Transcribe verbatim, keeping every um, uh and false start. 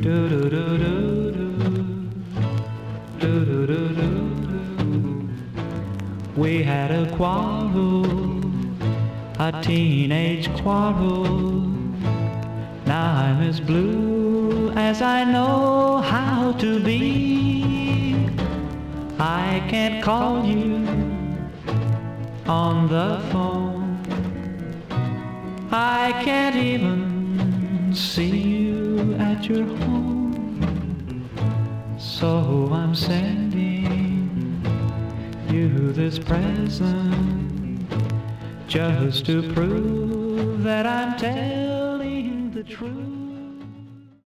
Do do do do do. Do do do do do. We had a quarrel, a teenage quarrel. Now I'm as blue as I know how to be. I can't call you on the phone. I can't even see you at your home. So I'm sending you this present just to prove that I'm telling the truth.